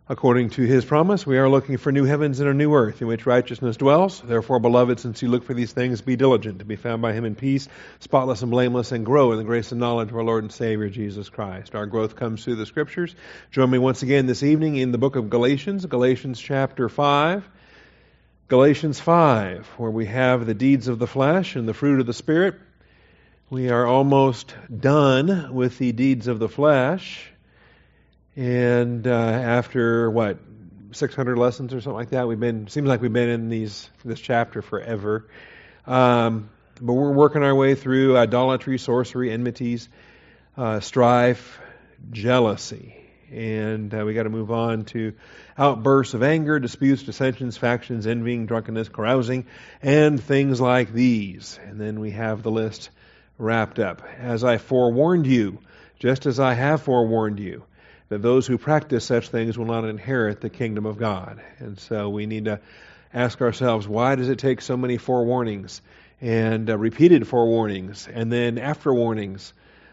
According to His promise, we are looking for new heavens and a new earth in which righteousness dwells. Therefore, beloved, since you look for these things, be diligent to be found by Him in peace, spotless and blameless, and grow in the grace and knowledge of our Lord and Savior, Jesus Christ. Our growth comes through the Scriptures. Join me once again this evening in the book of Galatians, Galatians chapter 5. Galatians 5, where we have the deeds of the flesh and the fruit of the Spirit. We are almost done with the deeds of the flesh. And after 600 lessons or something like that, seems like we've been in this chapter forever. But we're working our way through idolatry, sorcery, enmities, strife, jealousy, and we got to move on to outbursts of anger, disputes, dissensions, factions, envying, drunkenness, carousing, and things like these. And then we have the list wrapped up. As I forewarned you, just as I have forewarned you, that those who practice such things will not inherit the kingdom of God. And so we need to ask ourselves, why does it take so many forewarnings and repeated forewarnings and then after warnings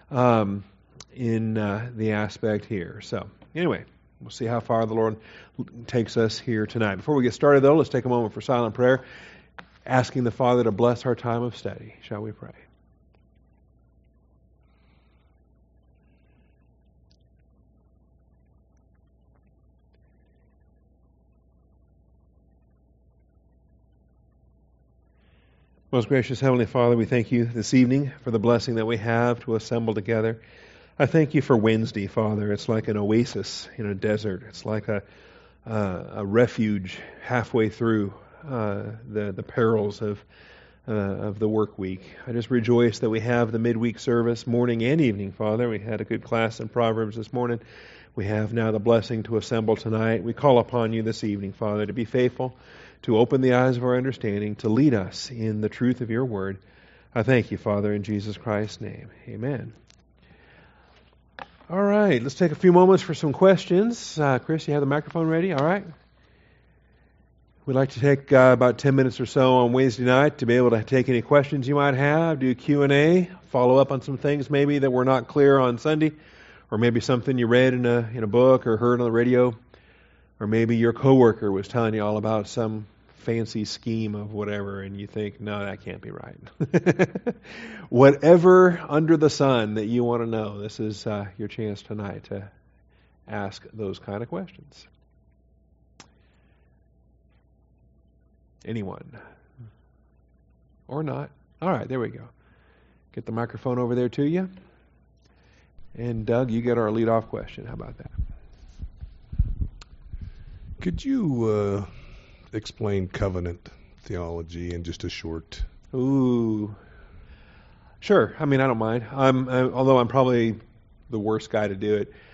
in the aspect here? So anyway, we'll see how far the Lord takes us here tonight. Before we get started, though, let's take a moment for silent prayer, asking the Father to bless our time of study. Shall we pray? Most gracious Heavenly Father, we thank you this evening for the blessing that we have to assemble together. I thank you for Wednesday, Father. It's like an oasis in a desert. It's like a refuge halfway through the perils of the work week. I just rejoice that we have the midweek service, morning and evening, Father. We had a good class in Proverbs this morning. We have now the blessing to assemble tonight. We call upon you this evening, Father, to be faithful, to open the eyes of our understanding, to lead us in the truth of your word. I thank you, Father, in Jesus Christ's name. Amen. All right, let's take a few moments for some questions. Chris, you have the microphone ready? All right. We'd like to take about 10 minutes or so on Wednesday night to be able to take any questions you might have, do Q&A, follow up on some things maybe that were not clear on Sunday, or maybe something you read in a book or heard on the radio, or maybe your coworker was telling you all about some fancy scheme of whatever, and you think, no, that can't be right. Whatever under the sun that you want to know, this is your chance tonight to ask those kind of questions. Anyone? Or not? All right, there we go. Get the microphone over there to you. And Doug, you get our lead-off question. How about that? Could you explain covenant theology in just a short? Ooh, sure. I mean, I don't mind. Although I'm probably the worst guy to do it.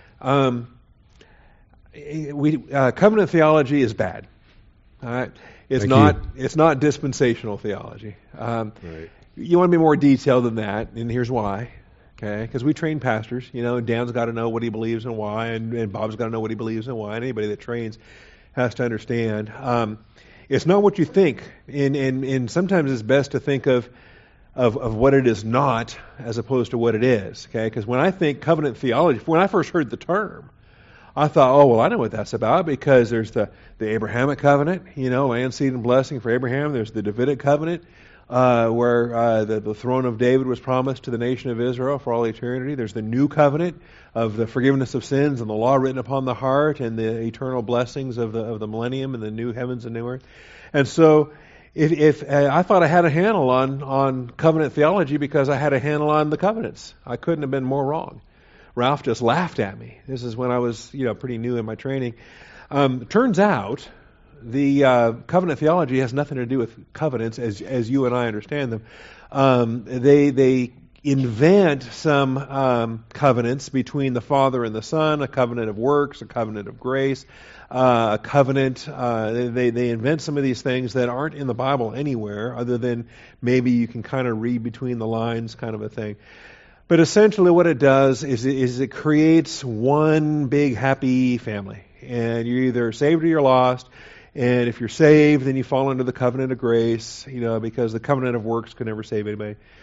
Covenant theology is bad. All right, it's not dispensational theology. Right. You want to be more detailed than that, and here's why. Okay, because we train pastors. Dan's got to know what he believes and why, and Bob's got to know what he believes and why. And anybody that trains has to understand. It's not what you think, and sometimes it's best to think of what it is not as opposed to what it is. Okay, because when I think covenant theology, when I first heard the term, I thought, I know what that's about, because there's the Abrahamic covenant, land, seed, and blessing for Abraham. There's the Davidic covenant, where the throne of David was promised to the nation of Israel for all eternity. There's the new covenant of the forgiveness of sins and the law written upon the heart and the eternal blessings of the millennium and the new heavens and new earth. And so if I thought I had a handle on covenant theology because I had a handle on the covenants. I couldn't have been more wrong. Ralph just laughed at me. This is when I was pretty new in my training. Turns out the covenant theology has nothing to do with covenants as you and I understand them. They invent some covenants between the Father and the Son, a covenant of works, a covenant of grace, a covenant. They invent some of these things that aren't in the Bible anywhere, other than maybe you can kind of read between the lines, kind of a thing. But essentially what it does is it creates one big happy family. And you're either saved or you're lost. And if you're saved, then you fall under the covenant of grace, because the covenant of works can never save anybody.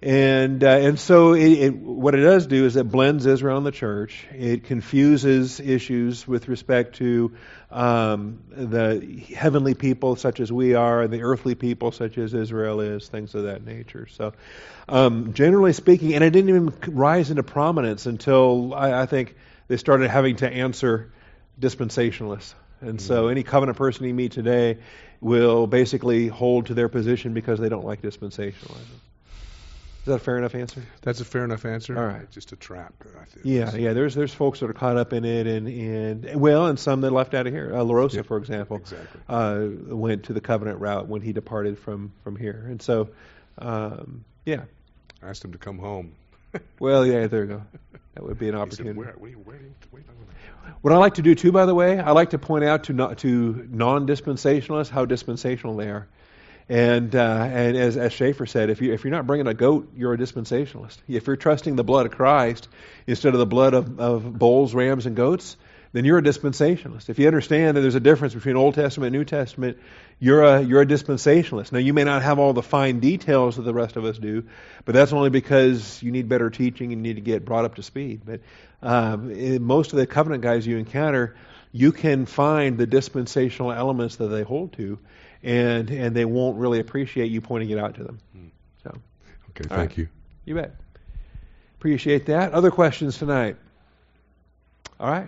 And so what it does do is it blends Israel and the church. It confuses issues with respect to the heavenly people such as we are, and the earthly people such as Israel is, things of that nature. So generally speaking, and it didn't even rise into prominence until I think they started having to answer dispensationalists. And so any covenant person you meet today will basically hold to their position because they don't like dispensationalism. Is that a fair enough answer? That's a fair enough answer. All right. Just a trap, I think. Yeah. There's folks that are caught up in it, and some that left out of here. LaRosa, for example, exactly. Went to the covenant route when he departed from here, and so, yeah. I asked him to come home. Well, yeah, there you go. That would be an opportunity. He said, where What I like to do too, by the way, I like to point out to non-dispensationalists how dispensational they are. And as Schaefer said, if you're not bringing a goat, you're a dispensationalist. If you're trusting the blood of Christ instead of the blood of bulls, rams, and goats, then you're a dispensationalist. If you understand that there's a difference between Old Testament and New Testament, you're a dispensationalist. Now, you may not have all the fine details that the rest of us do, but that's only because you need better teaching and you need to get brought up to speed. But most of the covenant guys you encounter, you can find the dispensational elements that they hold to, and they won't really appreciate you pointing it out to them. So, okay, thank you. You bet. Appreciate that. Other questions tonight? All right.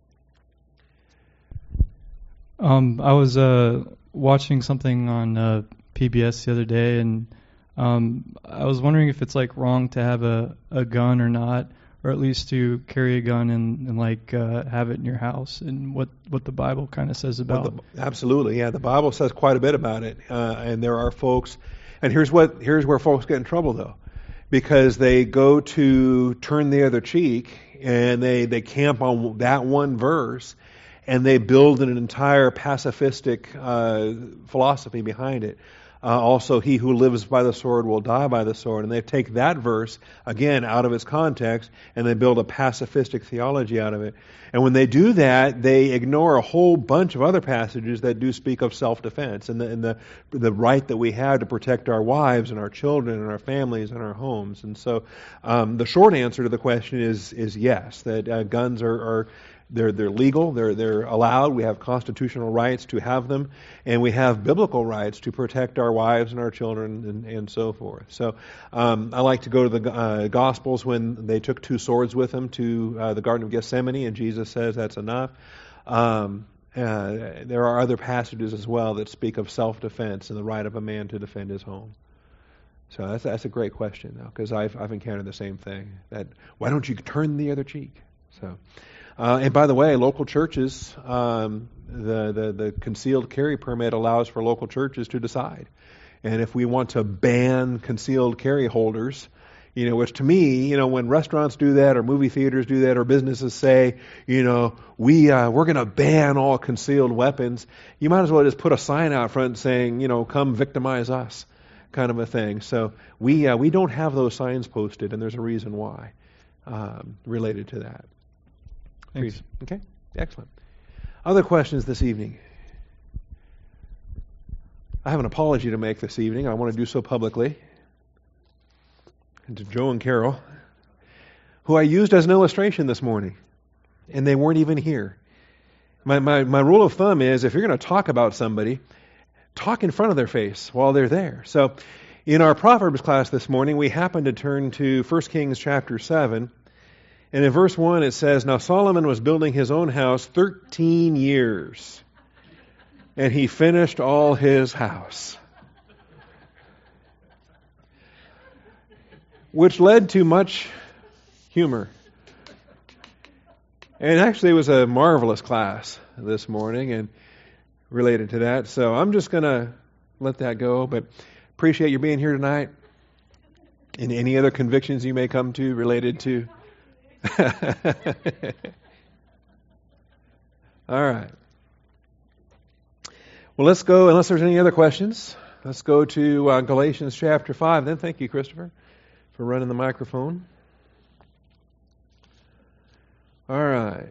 I was watching something on PBS the other day, and I was wondering if it's like wrong to have a gun or not, or at least to carry a gun and have it in your house, and what the Bible kind of says about it. Absolutely, yeah. The Bible says quite a bit about it, and there are folks, and here's where folks get in trouble though, because they go to turn the other cheek and they camp on that one verse, and they build an entire pacifistic philosophy behind it. Also, he who lives by the sword will die by the sword. And they take that verse, again, out of its context, and they build a pacifistic theology out of it. And when they do that, they ignore a whole bunch of other passages that do speak of self-defense and the right that we have to protect our wives and our children and our families and our homes. And so the short answer to the question is yes, that guns are they're legal, they're allowed. We have constitutional rights to have them, and we have biblical rights to protect our wives and our children and so forth. So I like to go to the Gospels when they took two swords with them to the Garden of Gethsemane, and Jesus says that's enough. There are other passages as well that speak of self-defense and the right of a man to defend his home. So that's a great question, though, because I've encountered the same thing. That why don't you turn the other cheek? So. And by the way, local churches, the concealed carry permit allows for local churches to decide. And if we want to ban concealed carry holders, which to me, when restaurants do that or movie theaters do that or businesses say, we're going to ban all concealed weapons, you might as well just put a sign out front saying, come victimize us, kind of a thing. So we don't have those signs posted, and there's a reason why related to that. Thanks. Okay, excellent. Other questions this evening? I have an apology to make this evening. I want to do so publicly. And to Joe and Carol, who I used as an illustration this morning, and they weren't even here. My rule of thumb is if you're going to talk about somebody, talk in front of their face while they're there. So in our Proverbs class this morning, we happened to turn to 1 Kings chapter 7. And in verse 1 it says, Now Solomon was building his own house 13 years, and he finished all his house. Which led to much humor. And actually it was a marvelous class this morning and related to that. So I'm just going to let that go, but appreciate you being here tonight. And any other convictions you may come to related to all right. Well, let's go, unless there's any other questions, let's go to Galatians chapter 5. Then thank you, Christopher, for running the microphone. All right.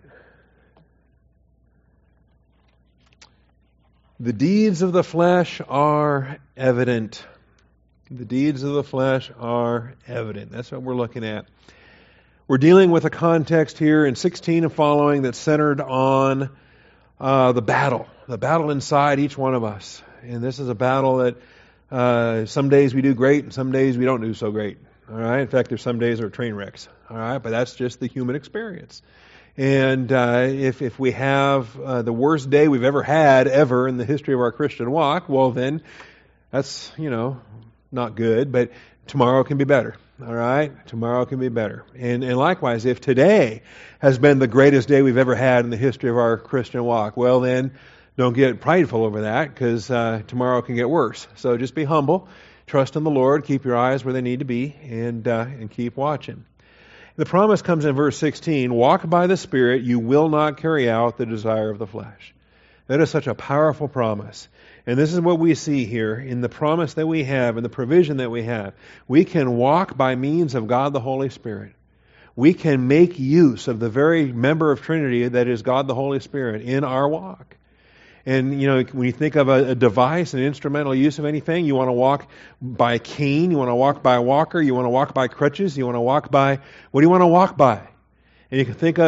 The deeds of the flesh are evident. The deeds of the flesh are evident. That's what we're looking at. We're dealing with a context here in 16 and following that's centered on the battle inside each one of us. And this is a battle that some days we do great and some days we don't do so great. All right. In fact, there's some days that are train wrecks. All right. But that's just the human experience. And if we have the worst day we've ever had ever in the history of our Christian walk, well then that's, not good. But tomorrow can be better. All right? Tomorrow can be better. And likewise, if today has been the greatest day we've ever had in the history of our Christian walk, well then, don't get prideful over that, because tomorrow can get worse. So just be humble, trust in the Lord, keep your eyes where they need to be, and keep watching. The promise comes in verse 16, walk by the Spirit, you will not carry out the desire of the flesh. That is such a powerful promise. And this is what we see here in the promise that we have and the provision that we have. We can walk by means of God the Holy Spirit. We can make use of the very member of Trinity that is God the Holy Spirit in our walk. And, when you think of a device, an instrumental use of anything, you want to walk by a cane, you want to walk by a walker, you want to walk by crutches, you want to walk by, what do you want to walk by? And you can think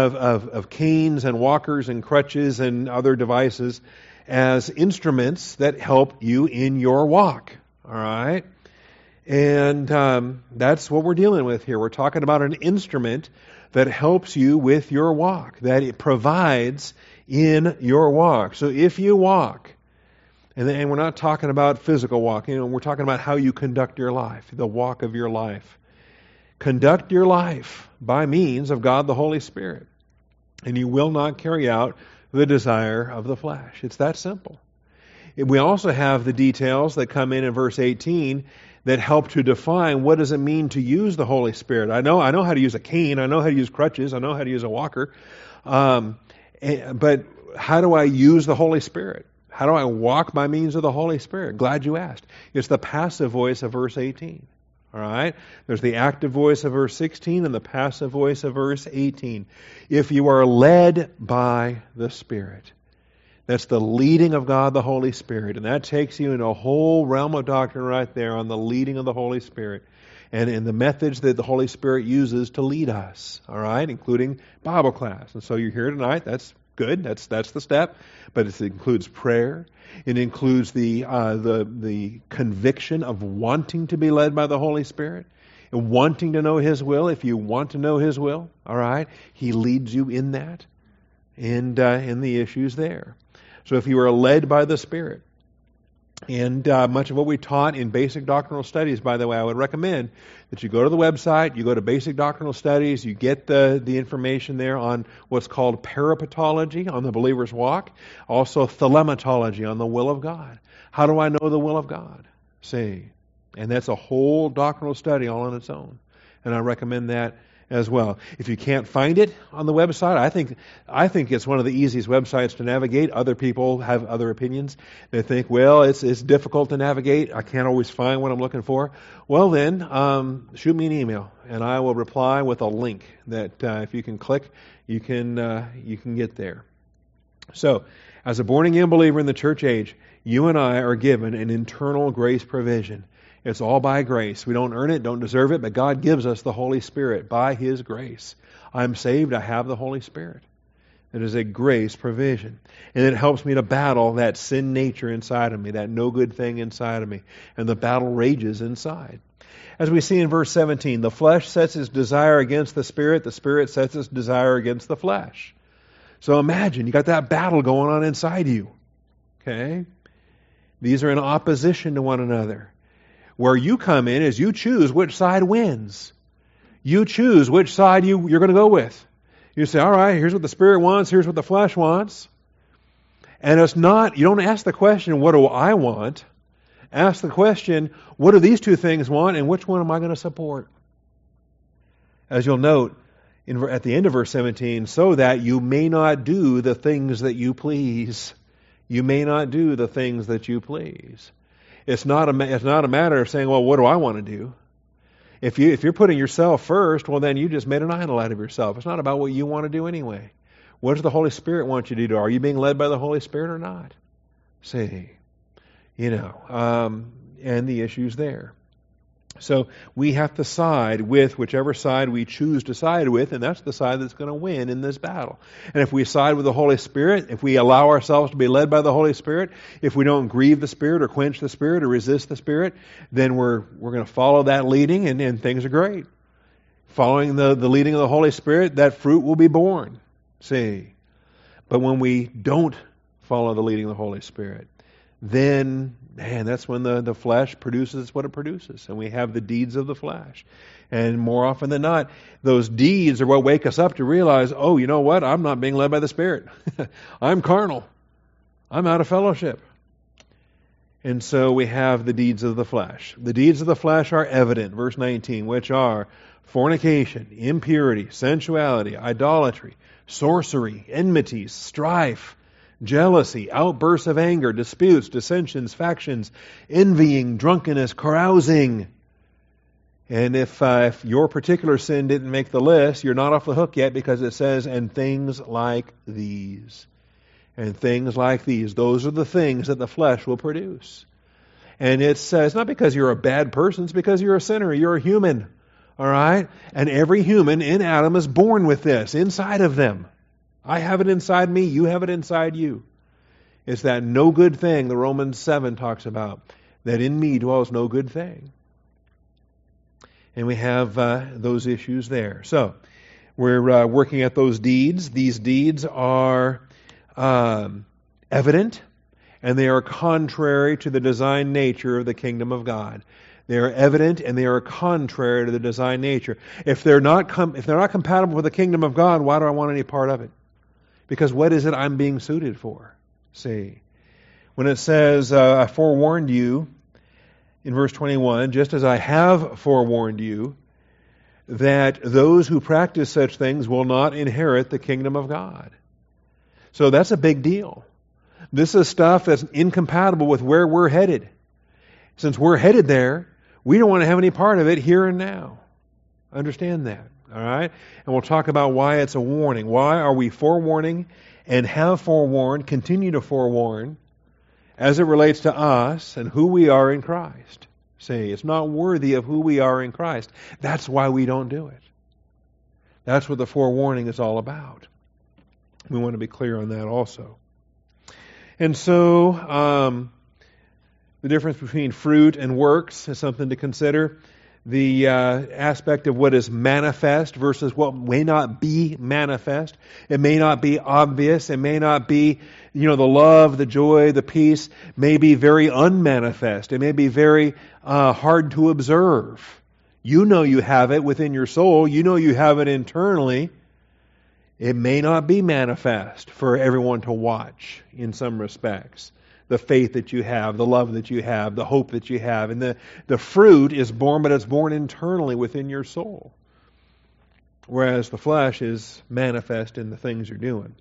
of canes and walkers and crutches and other devices as instruments that help you in your walk. All right? And that's what we're dealing with here. We're talking about an instrument that helps you with your walk, that it provides in your walk. So if you walk, and we're not talking about physical walking, we're talking about how you conduct your life, the walk of your life. Conduct your life by means of God the Holy Spirit, and you will not carry out the desire of the flesh. It's that simple. We also have the details that come in verse 18 that help to define what does it mean to use the Holy Spirit. I know how to use a cane, I know how to use crutches, I know how to use a walker, but how do I use the Holy Spirit? How do I walk by means of the Holy Spirit? Glad you asked. It's the passive voice of verse 18. All right? There's the active voice of verse 16 and the passive voice of verse 18. If you are led by the Spirit, that's the leading of God the Holy Spirit. And that takes you into a whole realm of doctrine right there on the leading of the Holy Spirit and the methods that the Holy Spirit uses to lead us. All right? Including Bible class. And so you're here tonight. That's good. That's the step. But it includes prayer. It includes the conviction of wanting to be led by the Holy Spirit, and wanting to know His will. If you want to know His will, all right, He leads you in that, and in the issues there. So if you are led by the Spirit, and much of what we taught in basic doctrinal studies, by the way, I would recommend that you go to the website, you go to basic doctrinal studies, you get the information there on what's called parapetology, on the believer's walk, also thelematology, on the will of God. How do I know the will of God? See, and that's a whole doctrinal study all on its own, and I recommend that as well. If you can't find it on the website, I think it's one of the easiest websites to navigate. Other people have other opinions. They think, well, it's difficult to navigate. I can't always find what I'm looking for. Well then, shoot me an email, and I will reply with a link that if you can click, you can get there. So, as a born-again believer in the church age, you and I are given an internal grace provision. It's all by grace. We don't earn it, don't deserve it, but God gives us the Holy Spirit by His grace. I'm saved, I have the Holy Spirit. It is a grace provision. And it helps me to battle that sin nature inside of me, that no good thing inside of me. And the battle rages inside. As we see in verse 17, the flesh sets its desire against the Spirit sets its desire against the flesh. So imagine, you got that battle going on inside you. Okay? These are in opposition to one another. Where you come in is you choose which side wins. You choose which side you're going to go with. You say, all right, here's what the Spirit wants, here's what the flesh wants. And it's not, you don't ask the question, what do I want? Ask the question, what do these two things want, and which one am I going to support? As you'll note, at the end of verse 17, so that you may not do the things that you please. You may not do the things that you please. It's not a matter of saying, well, what do I want to do? If you're putting yourself first, well, then you just made an idol out of yourself. It's not about what you want to do anyway. What does the Holy Spirit want you to do? Are you being led by the Holy Spirit or not? See, and the issues there. So we have to side with whichever side we choose to side with, and that's the side that's going to win in this battle. And if we side with the Holy Spirit, if we allow ourselves to be led by the Holy Spirit, if we don't grieve the Spirit or quench the Spirit or resist the Spirit, then we're going to follow that leading, and things are great. Following the leading of the Holy Spirit, that fruit will be born. See? But when we don't follow the leading of the Holy Spirit, then, man, that's when the flesh produces what it produces. And we have the deeds of the flesh. And more often than not, those deeds are what wake us up to realize, oh, you know what? I'm not being led by the Spirit. I'm carnal. I'm out of fellowship. And so we have the deeds of the flesh. The deeds of the flesh are evident, verse 19, which are fornication, impurity, sensuality, idolatry, sorcery, enmities, strife, jealousy, outbursts of anger, disputes, dissensions, factions, envying, drunkenness, carousing. And if your particular sin didn't make the list, you're not off the hook yet, because it says, and things like these. And things like these. Those are the things that the flesh will produce. And it's not because you're a bad person, it's because you're a sinner, you're a human. All right? And every human in Adam is born with this inside of them. I have it inside me, you have it inside you. It's that no good thing the Romans 7 talks about, that in me dwells no good thing. And we have those issues there. So, we're working at those deeds. These deeds are evident, and they are contrary to the design nature of the kingdom of God. They are evident, and they are contrary to the design nature. If they're not compatible with the kingdom of God, why do I want any part of it? Because what is it I'm being suited for? See, when it says, I forewarned you, in verse 21, just as I have forewarned you, that those who practice such things will not inherit the kingdom of God. So that's a big deal. This is stuff that's incompatible with where we're headed. Since we're headed there, we don't want to have any part of it here and now. Understand that. All right? And we'll talk about why it's a warning. Why are we forewarning and have forewarned, continue to forewarn, as it relates to us and who we are in Christ? See, it's not worthy of who we are in Christ. That's why we don't do it. That's what the forewarning is all about. We want to be clear on that also. And so, the difference between fruit and works is something to consider. The aspect of what is manifest versus what may not be manifest. It may not be obvious. It may not be, the love, the joy, the peace may be very unmanifest. It may be very hard to observe. You know you have it within your soul. You know you have it internally. It may not be manifest for everyone to watch in some respects. The faith that you have, the love that you have, the hope that you have. And the fruit is born, but it's born internally within your soul. Whereas the flesh is manifest in the things you're doing.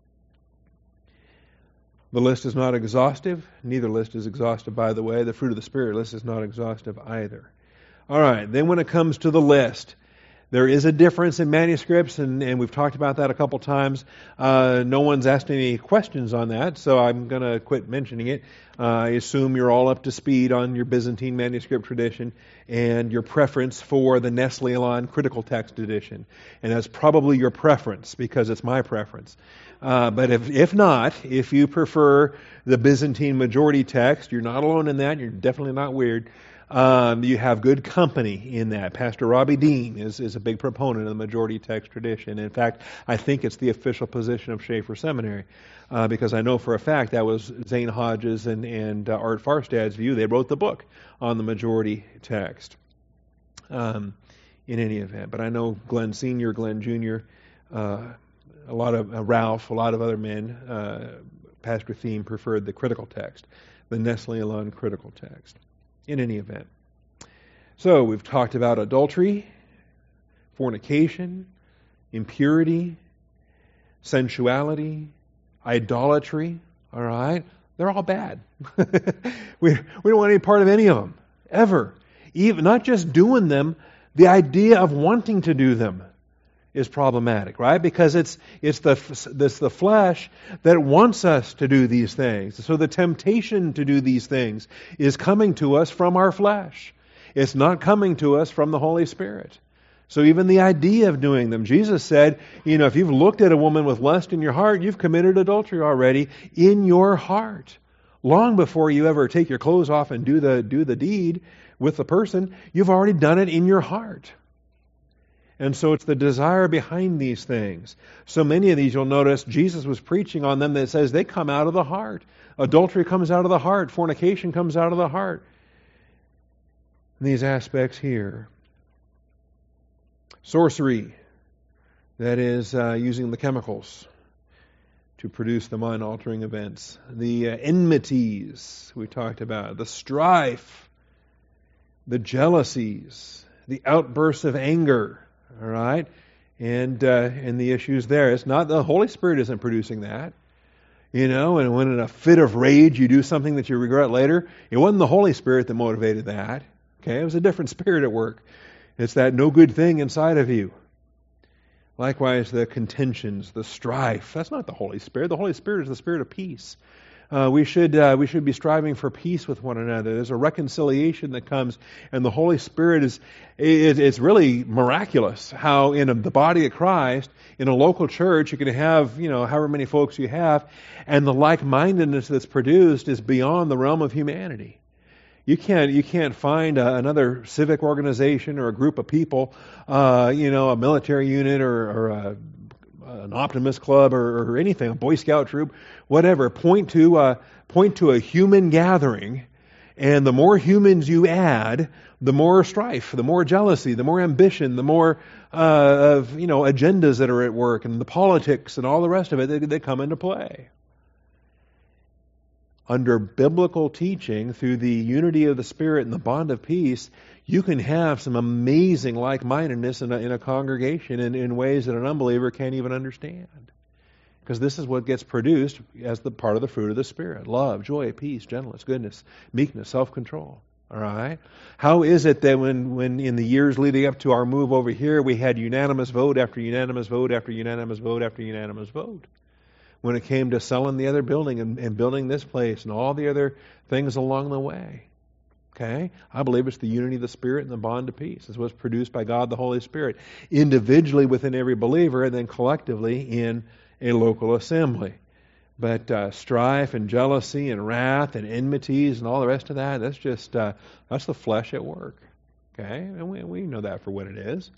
The list is not exhaustive. Neither list is exhaustive, by the way. The fruit of the Spirit list is not exhaustive either. All right, then when it comes to the list, there is a difference in manuscripts, and we've talked about that a couple times. No one's asked any questions on that, so I'm going to quit mentioning it. I assume you're all up to speed on your Byzantine manuscript tradition and your preference for the Nestle-Aland Critical Text edition. And that's probably your preference, because it's my preference. But if not, if you prefer the Byzantine majority text, you're not alone in that. You're definitely not weird. You have good company in that. Pastor Robbie Dean is a big proponent of the majority text tradition. In fact, I think it's the official position of Schaeffer Seminary, because I know for a fact that was Zane Hodges and Art Farstad's view. They wrote the book on the majority text. In any event, but I know Glenn Sr., Glenn Jr., a lot of Ralph, a lot of other men, Pastor Thiem preferred the critical text, the Nestle-Aland critical text. In any event. So we've talked about adultery, fornication, impurity, sensuality, idolatry. All right? They're all bad. we don't want any part of any of them, ever. Even not just doing them, the idea of wanting to do them. is problematic, right? Because it's the flesh that wants us to do these things. So the temptation to do these things is coming to us from our flesh. It's not coming to us from the Holy Spirit. So even the idea of doing them, Jesus said, if you've looked at a woman with lust in your heart, you've committed adultery already in your heart. Long before you ever take your clothes off and do the deed with the person, you've already done it in your heart. And so it's the desire behind these things. So many of these, you'll notice, Jesus was preaching on them that says they come out of the heart. Adultery comes out of the heart. Fornication comes out of the heart. These aspects here. Sorcery, that is using the chemicals to produce the mind-altering events. The enmities we talked about. The strife. The jealousies. The outbursts of anger. All right? And the issues there. It's not the Holy Spirit isn't producing that. And when in a fit of rage you do something that you regret later, it wasn't the Holy Spirit that motivated that. Okay? It was a different spirit at work. It's that no good thing inside of you. Likewise, the contentions, the strife. That's not the Holy Spirit. The Holy Spirit is the Spirit of peace. We should be striving for peace with one another. There's a reconciliation that comes, and the Holy Spirit it's really miraculous how in the body of Christ, in a local church, you can have however many folks you have, and the like-mindedness that's produced is beyond the realm of humanity. You can't find another civic organization or a group of people, a military unit or an Optimist club or anything, a Boy Scout troop, whatever. Point to a human gathering, and the more humans you add, the more strife, the more jealousy, the more ambition, the more of agendas that are at work, and the politics and all the rest of it they come into play. Under biblical teaching, through the unity of the Spirit and the bond of peace, you can have some amazing like-mindedness in a congregation in ways that an unbeliever can't even understand. Because this is what gets produced as the part of the fruit of the Spirit. Love, joy, peace, gentleness, goodness, meekness, self-control. All right? How is it that when in the years leading up to our move over here, we had unanimous vote after unanimous vote after unanimous vote after unanimous vote? When it came to selling the other building and building this place and all the other things along the way. Okay? I believe it's the unity of the Spirit and the bond of peace. It's what's produced by God the Holy Spirit. Individually within every believer and then collectively in a local assembly. But strife and jealousy and wrath and enmities and all the rest of that, that's just, that's the flesh at work. Okay? And we know that for what it is.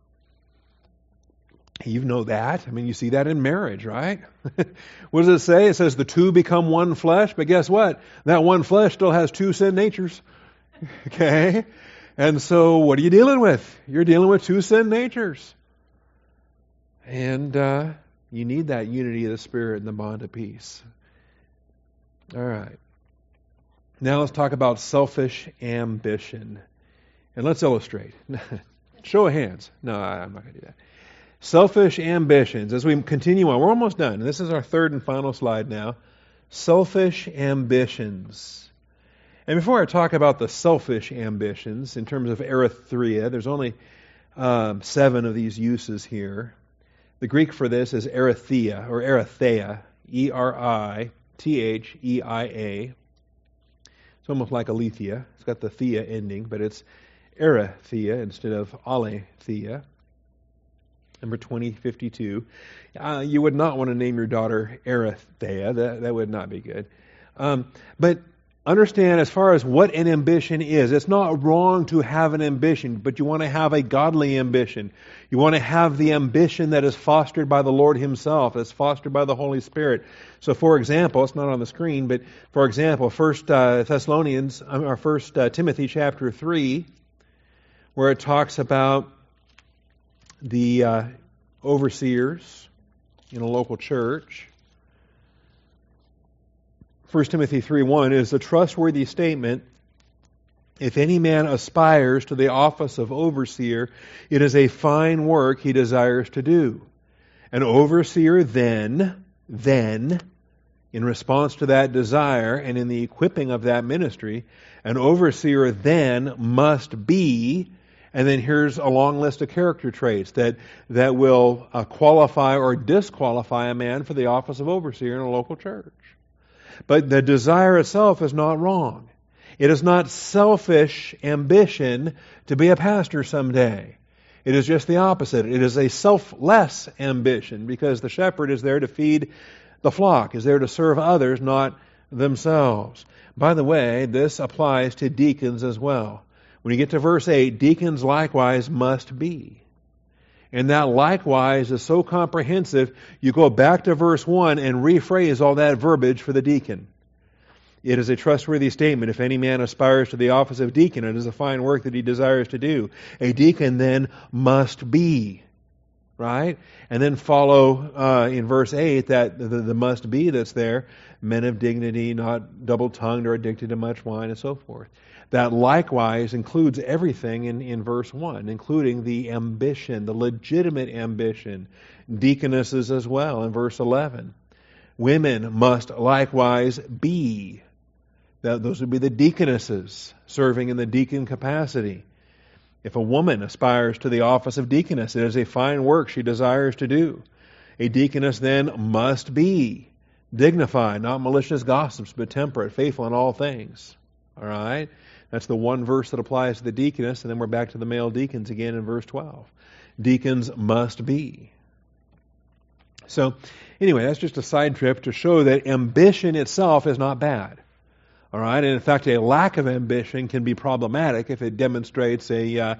You know that. I mean, you see that in marriage, right? What does it say? It says the two become one flesh, but guess what? That one flesh still has two sin natures. Okay? And so what are you dealing with? You're dealing with two sin natures. And you need that unity of the Spirit and the bond of peace. All right. Now let's talk about selfish ambition. And let's illustrate. Show of hands. No, I'm not going to do that. Selfish ambitions. As we continue on, we're almost done. This is our third and final slide now. Selfish ambitions. And before I talk about the selfish ambitions, in terms of erythria, there's only 7 of these uses here. The Greek for this is erythia, or erytheia, Erithia. It's almost like aletheia. It's got the thea ending, but it's erythia instead of aletheia. Number 2052. You would not want to name your daughter Erythea. That would not be good. But understand, as far as what an ambition is, it's not wrong to have an ambition, but you want to have a godly ambition. You want to have the ambition that is fostered by the Lord Himself, that's fostered by the Holy Spirit. So, for example, it's not on the screen, but for example, 1 Timothy chapter 3, where it talks about the overseers in a local church. 1 Timothy 3:1 is a trustworthy statement. If any man aspires to the office of overseer, it is a fine work he desires to do. An overseer then, in response to that desire and in the equipping of that ministry, an overseer then must be, And then here's a long list of character traits that will qualify or disqualify a man for the office of overseer in a local church. But the desire itself is not wrong. It is not selfish ambition to be a pastor someday. It is just the opposite. It is a selfless ambition because the shepherd is there to feed the flock, is there to serve others, not themselves. By the way, this applies to deacons as well. When you get to verse 8, deacons likewise must be. And that likewise is so comprehensive, you go back to verse 1 and rephrase all that verbiage for the deacon. It is a trustworthy statement. If any man aspires to the office of deacon, it is a fine work that he desires to do. A deacon then must be. Right? And then follow in verse 8 that the must be that's there, men of dignity, not double-tongued or addicted to much wine, and so forth. That likewise includes everything in verse 1, including the ambition, the legitimate ambition, deaconesses as well in verse 11. Women must likewise be. Those would be the deaconesses serving in the deacon capacity. If a woman aspires to the office of deaconess, it is a fine work she desires to do. A deaconess then must be dignified, not malicious gossips, but temperate, faithful in all things. All right? That's the one verse that applies to the deaconess, and then we're back to the male deacons again in verse 12. Deacons must be. So, anyway, that's just a side trip to show that ambition itself is not bad. All right, and in fact, a lack of ambition can be problematic if it demonstrates a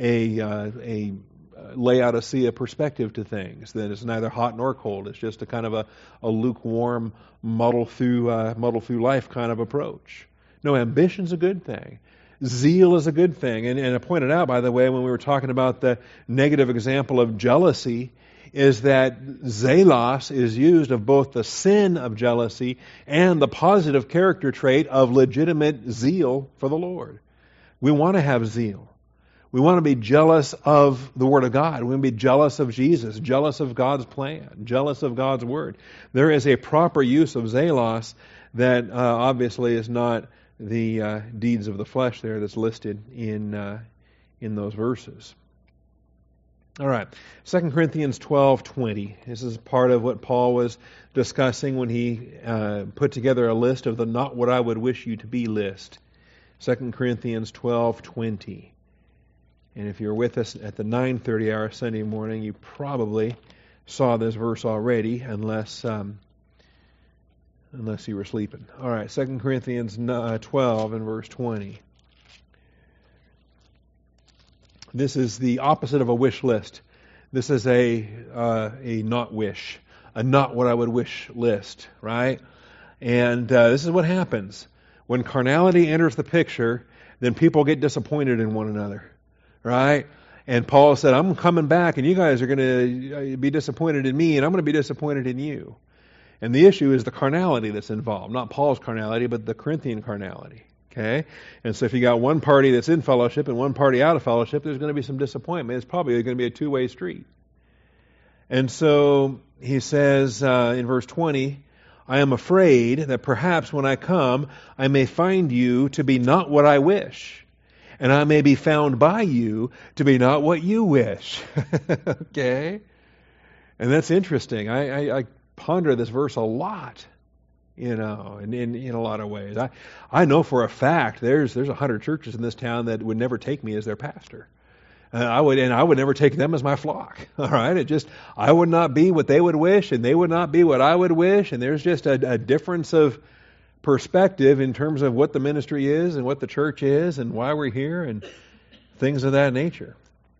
Laodicea perspective to things. That it's neither hot nor cold. It's just a kind of a lukewarm, muddle through life kind of approach. No, ambition's a good thing. Zeal is a good thing. And I pointed out, by the way, when we were talking about the negative example of jealousy, is that zelos is used of both the sin of jealousy and the positive character trait of legitimate zeal for the Lord. We want to have zeal. We want to be jealous of the Word of God. We want to be jealous of Jesus, jealous of God's plan, jealous of God's Word. There is a proper use of zelos that obviously is not the deeds of the flesh there that's listed in those verses. All right, 2 Corinthians 12:20. This is part of what Paul was discussing when he put together a list of the not what I would wish you to be list. 2 Corinthians 12:20. And if you're with us at the 9:30 hour Sunday morning, you probably saw this verse already, unless you were sleeping. All right, 2 Corinthians 12 and verse 20. This is the opposite of a wish list. This is a not wish, a not what I would wish list, right? And this is what happens. When carnality enters the picture, then people get disappointed in one another, right? And Paul said, I'm coming back and you guys are going to be disappointed in me and I'm going to be disappointed in you. And the issue is the carnality that's involved, not Paul's carnality, but the Corinthian carnality. Okay? And so if you got one party that's in fellowship and one party out of fellowship, there's going to be some disappointment. It's probably going to be a two-way street. And so he says in verse 20, I am afraid that perhaps when I come, I may find you to be not what I wish, and I may be found by you to be not what you wish. Okay? And that's interesting. I ponder this verse a lot. In a lot of ways. I know for a fact there's 100 churches in this town that would never take me as their pastor. I would never take them as my flock. All right? I would not be what they would wish, and they would not be what I would wish, and there's just a difference of perspective in terms of what the ministry is and what the church is and why we're here and things of that nature.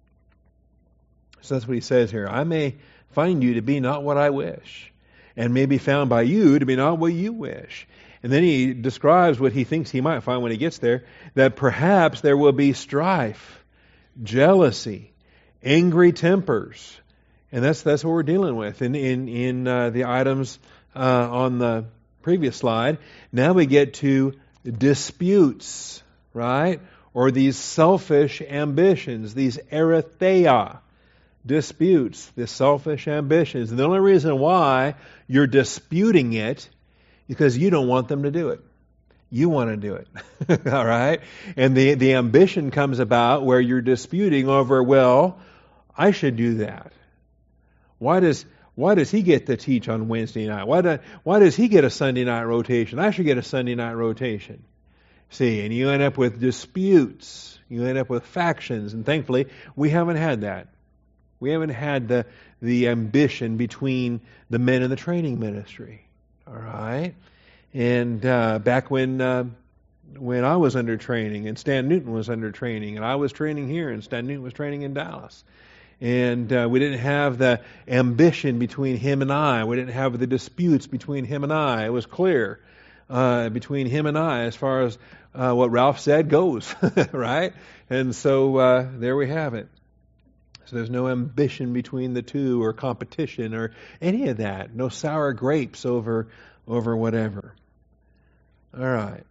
So that's what he says here. I may find you to be not what I wish, and may be found by you to be not what you wish. And then he describes what he thinks he might find when he gets there, that perhaps there will be strife, jealousy, angry tempers. And that's what we're dealing with in the items on the previous slide. Now we get to disputes, right? Or these selfish ambitions, these eretheia. Disputes, the selfish ambitions. And the only reason why you're disputing it is because you don't want them to do it. You want to do it. All right? And the ambition comes about where you're disputing over, well, I should do that. Why does he get to teach on Wednesday night? Why does he get a Sunday night rotation? I should get a Sunday night rotation. See, and you end up with disputes. You end up with factions. And thankfully, we haven't had that. We haven't had the ambition between the men in the training ministry. All right? And back when I was under training, and Stan Newton was under training, and I was training here, and Stan Newton was training in Dallas. And we didn't have the ambition between him and I. We didn't have the disputes between him and I. It was clear between him and I as far as what Ralph said goes, right? And so there we have it. So there's no ambition between the two or competition or any of that. No sour grapes over whatever. All right.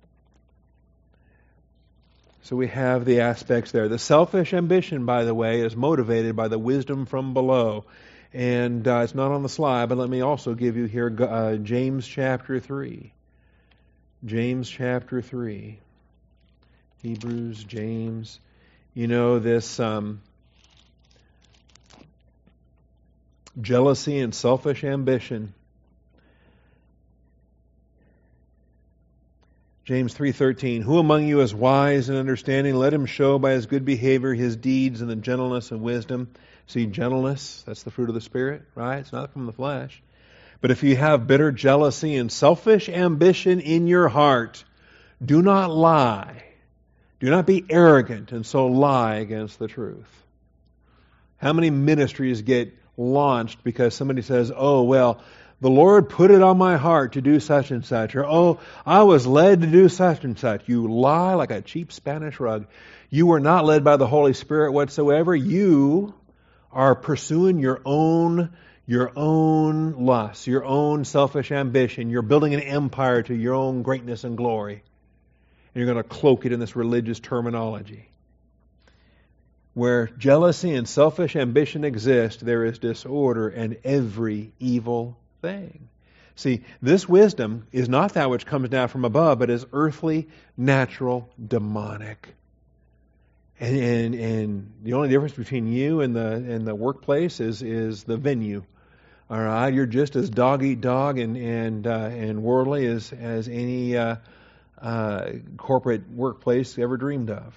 So we have the aspects there. The selfish ambition, by the way, is motivated by the wisdom from below. And it's not on the slide, but let me also give you here James chapter 3. James chapter 3. Hebrews, James. You know, this jealousy and selfish ambition. James 3:13, who among you is wise and understanding? Let him show by his good behavior his deeds in the gentleness and wisdom. See, gentleness, that's the fruit of the Spirit, right? It's not from the flesh. But if you have bitter jealousy and selfish ambition in your heart, do not lie. Do not be arrogant and so lie against the truth. How many ministries get launched because somebody says, oh, well, the Lord put it on my heart to do such and such, or, oh, I was led to do such and such. You lie like a cheap Spanish rug. You were not led by the Holy Spirit whatsoever. You are pursuing your own lusts, your own selfish ambition. You're building an empire to your own greatness and glory. And you're going to cloak it in this religious terminology. Where jealousy and selfish ambition exist, there is disorder and every evil thing. See, this wisdom is not that which comes down from above, but is earthly, natural, demonic. And the only difference between you and the workplace is the venue. All right, you're just as dog eat dog and worldly as any corporate workplace ever dreamed of.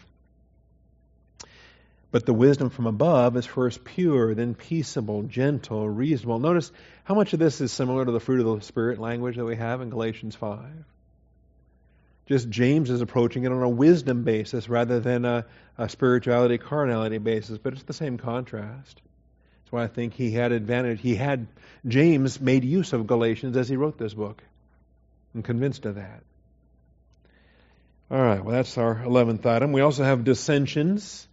But the wisdom from above is first pure, then peaceable, gentle, reasonable. Notice how much of this is similar to the fruit of the Spirit language that we have in Galatians 5. Just James is approaching it on a wisdom basis rather than a spirituality, carnality basis, but it's the same contrast. That's why I think he had advantage. James made use of Galatians as he wrote this book. I'm convinced of that. All right, well, that's our 11th item. We also have dissensions.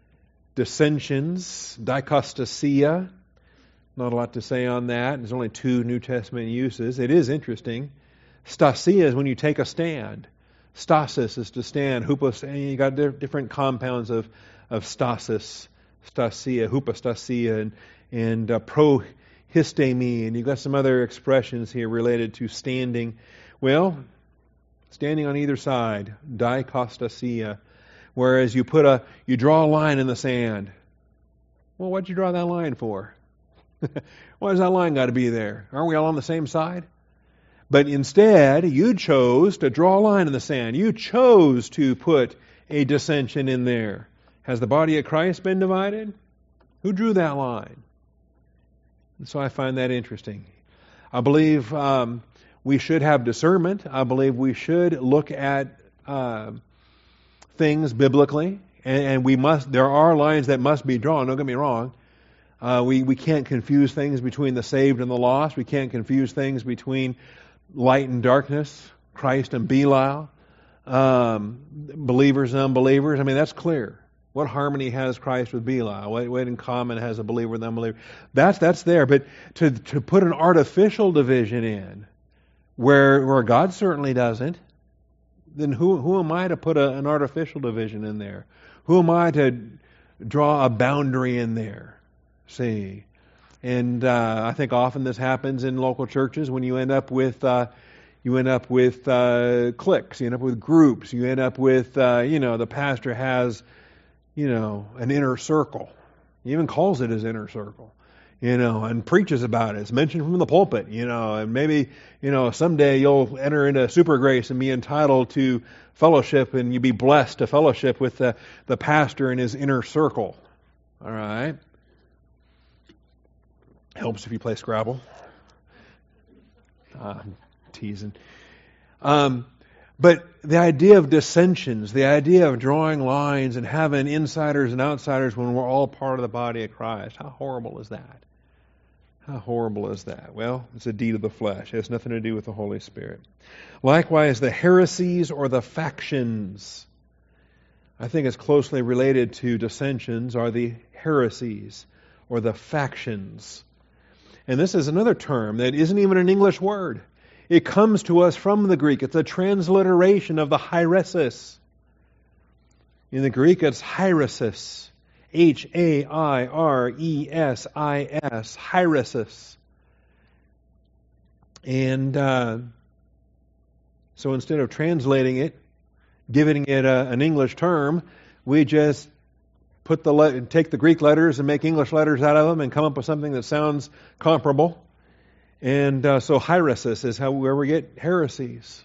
Dikastasia. Not a lot to say on that. There's only 2 New Testament uses. It is interesting. Stasia is when you take a stand. Stasis is to stand. You got different compounds of stasis, stasia, hupostasia, and prohistemi, and you've got some other expressions here related to standing. Well, standing on either side, dikastasia. Whereas you draw a line in the sand. Well, what'd you draw that line for? Why does that line got to be there? Aren't we all on the same side? But instead, you chose to draw a line in the sand. You chose to put a dissension in there. Has the body of Christ been divided? Who drew that line? And so I find that interesting. I believe we should have discernment. I believe we should look at things biblically, and there are lines that must be drawn. Don't get me wrong. We can't confuse things between the saved and the lost. We can't confuse things between light and darkness, Christ and Belial, believers and unbelievers. I mean, that's clear. What harmony has Christ with Belial? What in common has a believer with an unbeliever? That's there. But to put an artificial division in, where God certainly doesn't, then who am I to put an artificial division in there? Who am I to draw a boundary in there? See? And I think often this happens in local churches when you end up with, You end up with cliques. You end up with groups. You end up with, the pastor has, an inner circle. He even calls it his inner circle, and preaches about it. It's mentioned from the pulpit, and maybe, someday you'll enter into super grace and be entitled to fellowship, and you'll be blessed to fellowship with the pastor and his inner circle. All right? Helps if you play Scrabble. Teasing. But the idea of dissensions, the idea of drawing lines and having insiders and outsiders when we're all part of the body of Christ, how horrible is that? How horrible is that? Well, it's a deed of the flesh. It has nothing to do with the Holy Spirit. Likewise, the heresies or the factions, I think it's closely related to dissensions, are the heresies or the factions. And this is another term that isn't even an English word. It comes to us from the Greek. It's a transliteration of the hairesis. In the Greek, it's hairesis. H-A-I-R-E-S-I-S. Hairesis. And so instead of translating it, giving it an English term, we just take the Greek letters and make English letters out of them and come up with something that sounds comparable. And so hairesis is where we get heresies.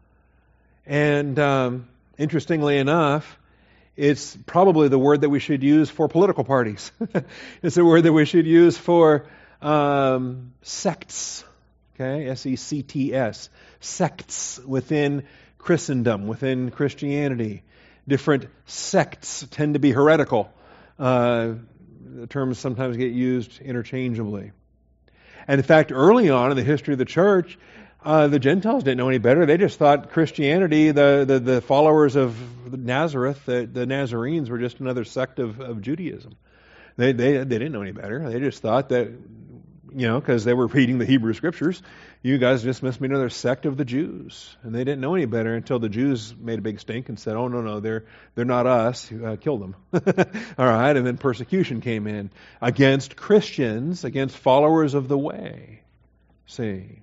And interestingly enough, it's probably the word that we should use for political parties. It's the word that we should use for sects. Okay, S-E-C-T-S. Sects within Christendom, within Christianity. Different sects tend to be heretical. The terms sometimes get used interchangeably. And in fact, early on in the history of the church, the Gentiles didn't know any better. They just thought Christianity, the followers of Nazareth, the Nazarenes, were just another sect of Judaism. They didn't know any better. They just thought that, because they were reading the Hebrew Scriptures, you guys just must be another sect of the Jews. And they didn't know any better until the Jews made a big stink and said, oh, no, they're not us. Kill them. All right, and then persecution came in against Christians, against followers of the way. See.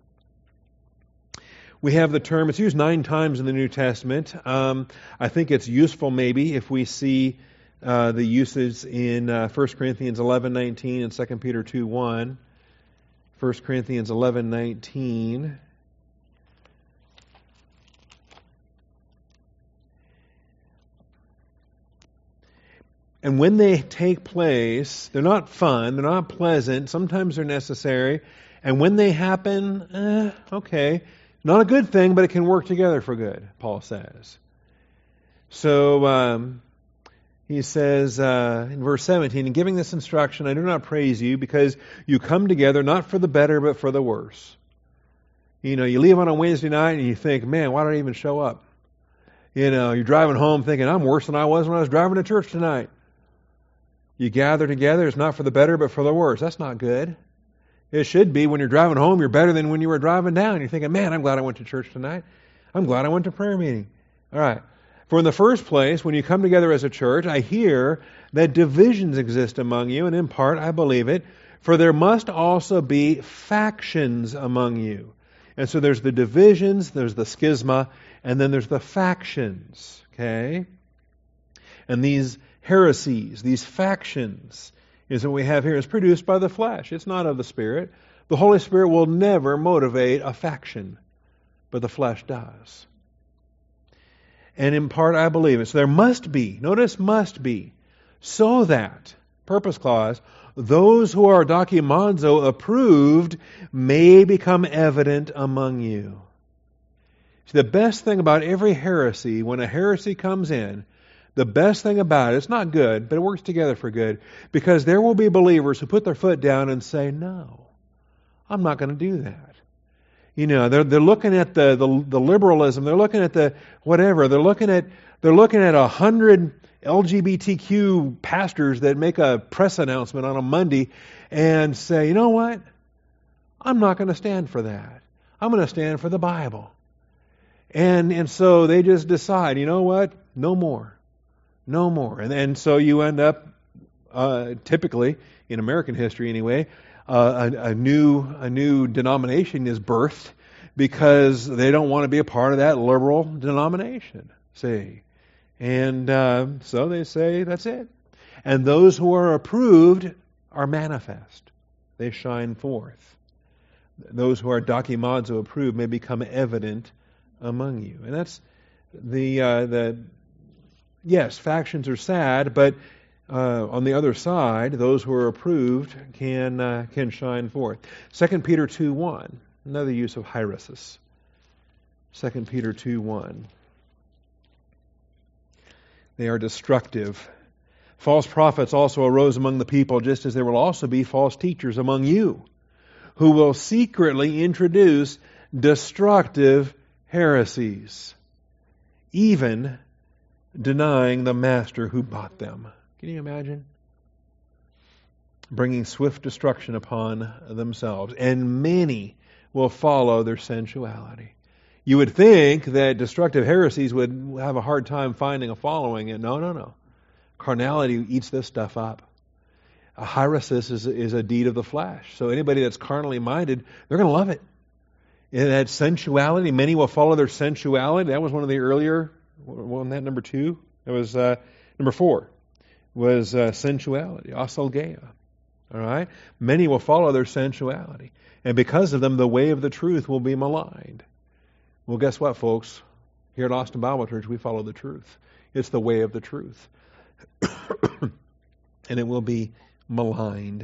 We have the term, it's used 9 times in the New Testament. I think it's useful maybe if we see the usage in 1 Corinthians 11:19 and 2 Peter 2:1. 1 Corinthians 11:19. And when they take place, they're not fun, they're not pleasant, sometimes they're necessary. And when they happen, okay, not a good thing, but it can work together for good, Paul says. So he says in verse 17, in giving this instruction, I do not praise you because you come together not for the better, but for the worse. You leave on a Wednesday night and you think, man, why did I even show up? You're driving home thinking, I'm worse than I was when I was driving to church tonight. You gather together, it's not for the better, but for the worse. That's not good. It should be when you're driving home, you're better than when you were driving down. You're thinking, man, I'm glad I went to church tonight. I'm glad I went to prayer meeting. All right. For in the first place, when you come together as a church, I hear that divisions exist among you, and in part I believe it, for there must also be factions among you. And so there's the divisions, there's the schisma, and then there's the factions. Okay? And these heresies, these factions, is what we have here, is produced by the flesh. It's not of the Spirit. The Holy Spirit will never motivate a faction, but the flesh does. And in part I believe it. So there must be, notice must be, so that, purpose clause, those who are dokimazo approved may become evident among you. See, the best thing about every heresy, when a heresy comes in, the best thing about it, it's not good, but it works together for good, because there will be believers who put their foot down and say, no, I'm not going to do that. They're looking at the liberalism, they're looking at the whatever, they're looking at 100 LGBTQ pastors that make a press announcement on a Monday and say, you know what? I'm not going to stand for that. I'm going to stand for the Bible. And so they just decide, you know what? No more. No more. And so you end up, typically, in American history anyway, a new denomination is birthed because they don't want to be a part of that liberal denomination. See? And so they say, that's it. And those who are approved are manifest. They shine forth. Those who are dokimazo approved may become evident among you. And that's yes, factions are sad, but on the other side, those who are approved can shine forth. 2 Peter 2:1, another use of hieresis. 2 Peter 2:1. They are destructive. False prophets also arose among the people, just as there will also be false teachers among you, who will secretly introduce destructive heresies, even denying the master who bought them. Can you imagine? Bringing swift destruction upon themselves. And many will follow their sensuality. You would think that destructive heresies would have a hard time finding a following. And no. Carnality eats this stuff up. A hieresis is a deed of the flesh. So anybody that's carnally minded, they're going to love it. And that sensuality, many will follow their sensuality. That was one of the earlier, wasn't that number 2? That was number 4, was sensuality, asalgeia. All right? Many will follow their sensuality. And because of them, the way of the truth will be maligned. Well, guess what, folks? Here at Austin Bible Church, we follow the truth. It's the way of the truth. And it will be maligned.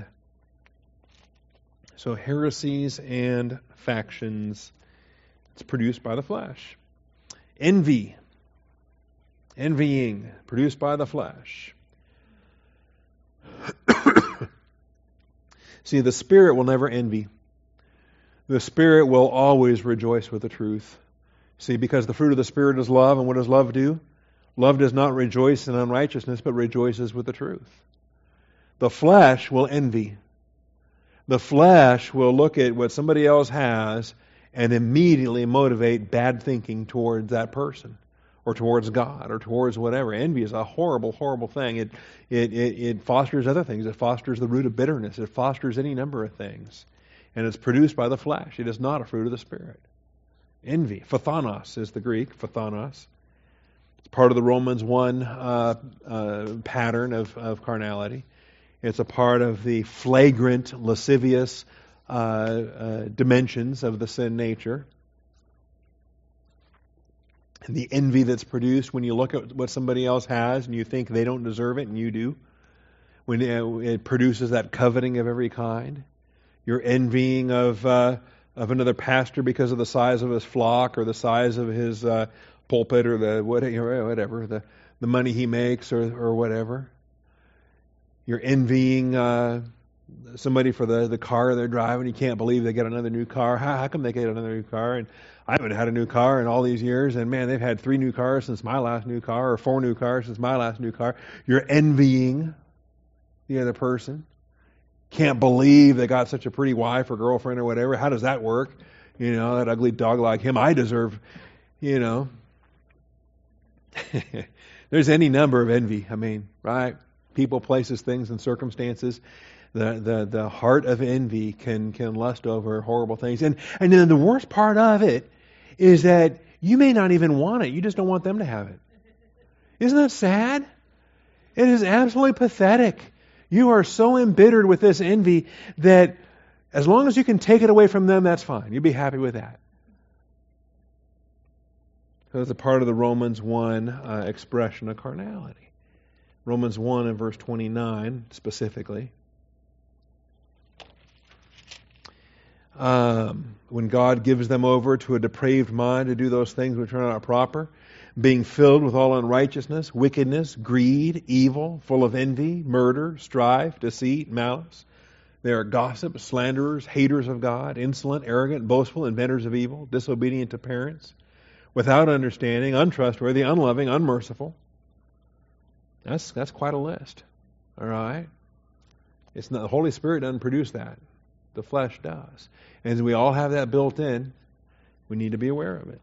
So heresies and factions, it's produced by the flesh. Envying, produced by the flesh. See, the Spirit will never envy. The Spirit will always rejoice with the truth. See, because the fruit of the Spirit is love, and what does love do? Love does not rejoice in unrighteousness, but rejoices with the truth. The flesh will envy. The flesh will look at what somebody else has and immediately motivate bad thinking towards that person, or towards God, or towards whatever. Envy is a horrible, horrible thing. It fosters other things. It fosters the root of bitterness. It fosters any number of things. And it's produced by the flesh. It is not a fruit of the Spirit. Envy. Phthanos is the Greek. Phthanos. It's part of the Romans 1 pattern of carnality. It's a part of the flagrant, lascivious dimensions of the sin nature. And the envy that's produced when you look at what somebody else has and you think they don't deserve it and you do. When it produces that coveting of every kind. You're envying of another pastor because of the size of his flock or the size of his pulpit or the whatever, the money he makes or whatever. You're envying somebody for the car they're driving. You can't believe they get another new car. How come they get another new car? And I haven't had a new car in all these years. And man, they've had 3 new cars since my last new car, or 4 new cars since my last new car. You're envying the other person. Can't believe they got such a pretty wife or girlfriend or whatever. How does that work? That ugly dog like him. I deserve, There's any number of envy. Right? People, places, things, and circumstances. The heart of envy can lust over horrible things. And then the worst part of it is that you may not even want it. You just don't want them to have it. Isn't that sad? It is absolutely pathetic. You are so embittered with this envy that as long as you can take it away from them, that's fine. You'll be happy with that. So it's a part of the Romans 1 expression of carnality. Romans 1 and verse 29 specifically. When God gives them over to a depraved mind to do those things which are not proper, being filled with all unrighteousness, wickedness, greed, evil, full of envy, murder, strife, deceit, malice. They are gossips, slanderers, haters of God, insolent, arrogant, boastful, inventors of evil, disobedient to parents, without understanding, untrustworthy, unloving, unmerciful. That's quite a list. All right? It's not, the Holy Spirit doesn't produce that. The flesh does. And we all have that built in. We need to be aware of it.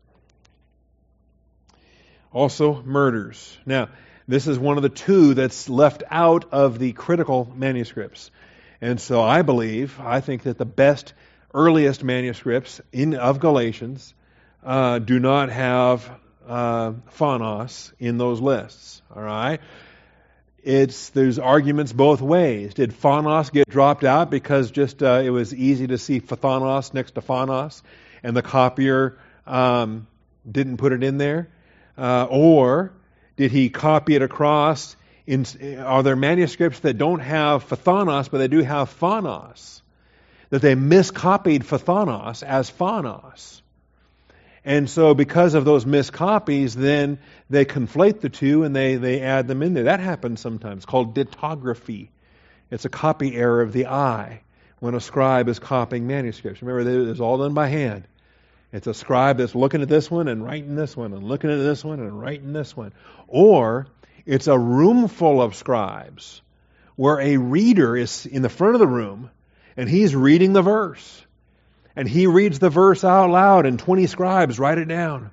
Also, murders. Now, this is one of the 2 that's left out of the critical manuscripts. And so I think that the best earliest manuscripts of Galatians do not have phonos in those lists. All right? There's arguments both ways. Did phonos get dropped out because just it was easy to see phthonos next to phonos, and the copier didn't put it in there? Or did he copy it across? Are there manuscripts that don't have phthonos, but they do have phonos? That they miscopied phthonos as phonos. And so because of those miscopies, then they conflate the two and they add them in there. That happens sometimes. It's called dittography. It's a copy error of the eye when a scribe is copying manuscripts. Remember, it's all done by hand. It's a scribe that's looking at this one and writing this one and looking at this one and writing this one. Or it's a room full of scribes where a reader is in the front of the room and he's reading the verse. And he reads the verse out loud and 20 scribes write it down.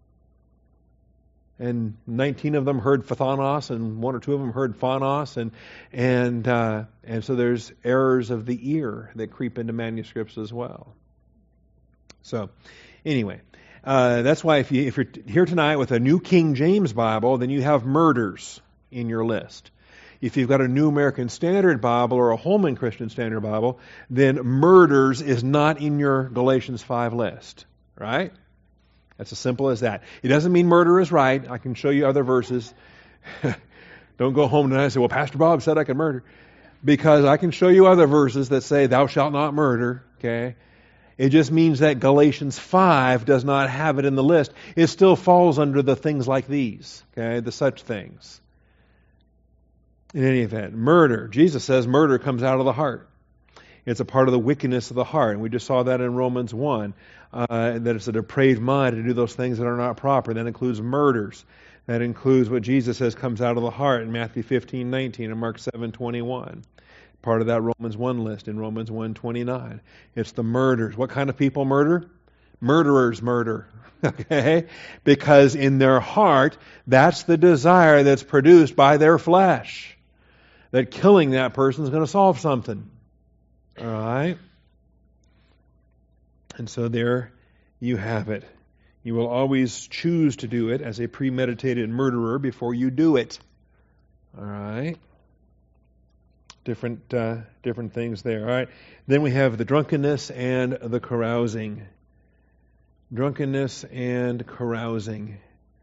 And 19 of them heard phthonos and 1 or 2 of them heard phonos. And so there's errors of the ear that creep into manuscripts as well. So anyway, that's why if you're here tonight with a New King James Bible, then you have murders in your list. If you've got a New American Standard Bible or a Holman Christian Standard Bible, then murders is not in your Galatians 5 list. Right? That's as simple as that. It doesn't mean murder is right. I can show you other verses. Don't go home tonight and say, well, Pastor Bob said I could murder. Because I can show you other verses that say, thou shalt not murder. Okay? It just means that Galatians 5 does not have it in the list. It still falls under the things like these. Okay? The such things. In any event, murder. Jesus says murder comes out of the heart. It's a part of the wickedness of the heart. And we just saw that in Romans 1, that it's a depraved mind to do those things that are not proper. That includes murders. That includes what Jesus says comes out of the heart in Matthew 15:19 and Mark 7:21. Part of that Romans 1 list in Romans 1:29. It's the murders. What kind of people murder? Murderers murder. Okay? Because in their heart, that's the desire that's produced by their flesh. That killing that person is going to solve something. All right? And so there you have it. You will always choose to do it as a premeditated murderer before you do it. All right? Different things there. All right? Then we have the drunkenness and the carousing. Drunkenness and carousing.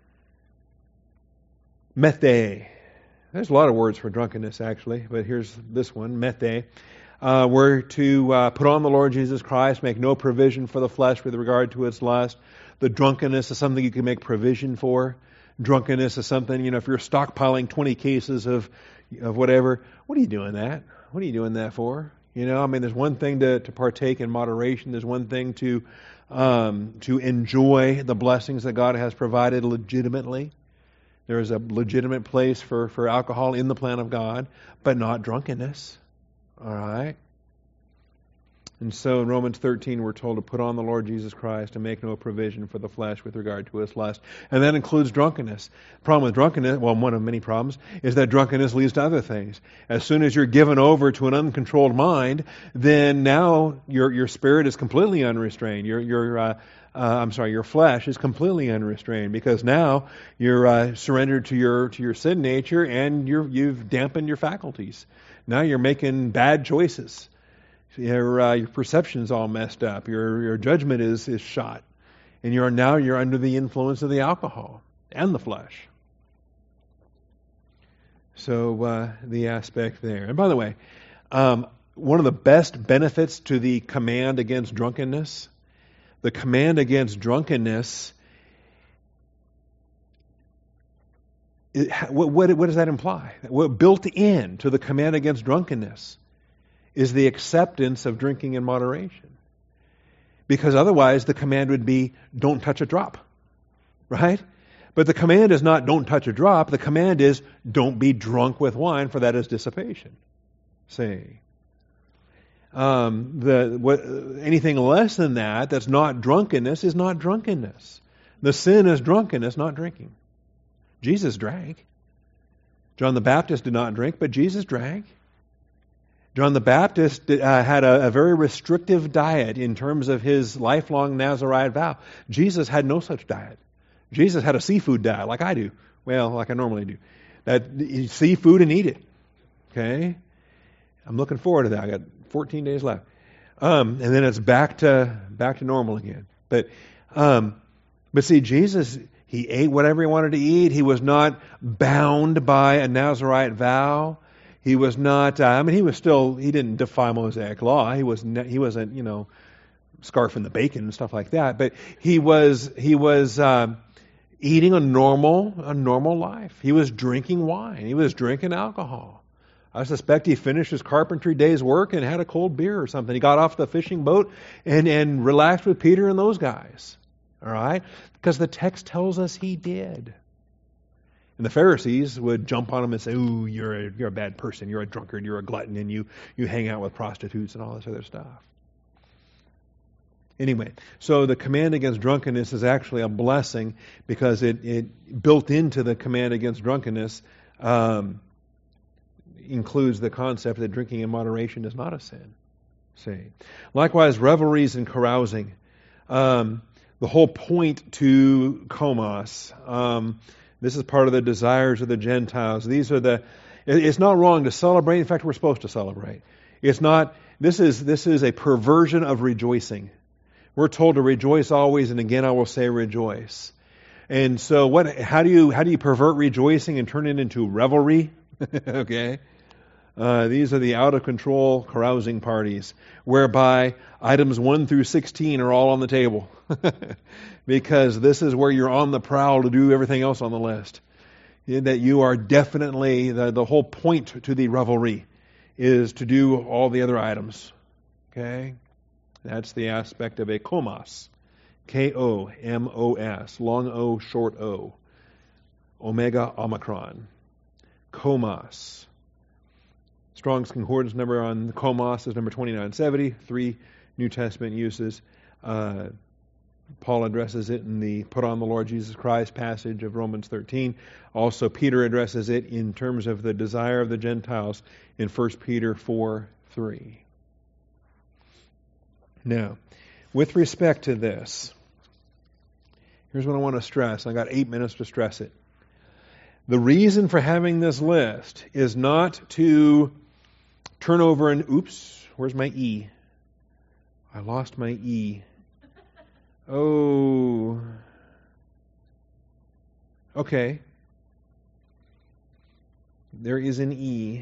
Mete. There's a lot of words for drunkenness, actually, but here's this one, mete. We're to put on the Lord Jesus Christ, make no provision for the flesh with regard to its lust. The drunkenness is something you can make provision for. Drunkenness is something, if you're stockpiling 20 cases of whatever, what are you doing that? What are you doing that for? There's one thing to partake in moderation. There's one thing to enjoy the blessings that God has provided legitimately. There is a legitimate place for alcohol in the plan of God, but not drunkenness. All right? And so in Romans 13, we're told to put on the Lord Jesus Christ and make no provision for the flesh with regard to its lust. And that includes drunkenness. The problem with drunkenness, one of many problems, is that drunkenness leads to other things. As soon as you're given over to an uncontrolled mind, then now your spirit is completely unrestrained. Your flesh is completely unrestrained because now you're surrendered to your sin nature and you've dampened your faculties. Now you're making bad choices. Your perception is all messed up. Your judgment is shot, and you're under the influence of the alcohol and the flesh. So the aspect there. And by the way, one of the best benefits to the command against drunkenness. The command against drunkenness, what does that imply? What built in to the command against drunkenness is the acceptance of drinking in moderation. Because otherwise the command would be, don't touch a drop. Right? But the command is not, don't touch a drop. The command is, don't be drunk with wine, for that is dissipation. See? Anything less than that's not drunkenness, is not drunkenness. The sin is drunkenness, not drinking. Jesus drank. John the Baptist did not drink, but Jesus drank. John the Baptist had a very restrictive diet in terms of his lifelong Nazirite vow. Jesus had no such diet. Jesus had a seafood diet like I do. Well, like I normally do. That you seafood and eat it. Okay? I'm looking forward to that. I got 14 days left. And then it's back to normal again. But see, Jesus, he ate whatever he wanted to eat. He was not bound by a Nazirite vow. He was not. He didn't defy Mosaic law. He wasn't, scarfing the bacon and stuff like that. But he was eating a normal life. He was drinking wine. He was drinking alcohol. I suspect he finished his carpentry day's work and had a cold beer or something. He got off the fishing boat and relaxed with Peter and those guys. All right? Because the text tells us he did. And the Pharisees would jump on him and say, "Ooh, you're a bad person. You're a drunkard. You're a glutton, and you hang out with prostitutes and all this other stuff." Anyway, so the command against drunkenness is actually a blessing because it built into the command against drunkenness includes the concept that drinking in moderation is not a sin. See, likewise, revelries and carousing. The whole point to Komos. This is part of the desires of the Gentiles. It's not wrong to celebrate. In fact, we're supposed to celebrate. It's not. This is a perversion of rejoicing. We're told to rejoice always, and again I will say rejoice. And so, how do you pervert rejoicing and turn it into revelry? Okay. These are the out of control carousing parties, whereby items 1 through 16 are all on the table. Because this is where you're on the prowl to do everything else on the list. That you are definitely, the whole point to the revelry is to do all the other items. Okay? That's the aspect of a komos. K-O-M-O-S. Long O, short O. Omega, Omicron. Komos. Strong's Concordance number on komos is number 2970. 3 New Testament uses. Paul addresses it in the Put on the Lord Jesus Christ passage of Romans 13. Also, Peter addresses it in terms of the desire of the Gentiles in 1 Peter 4:3. Now, with respect to this, here's what I want to stress. I got 8 minutes to stress it. The reason for having this list is not to turn over and, oops, where's my E? I lost my E. Oh. Okay. There is an E.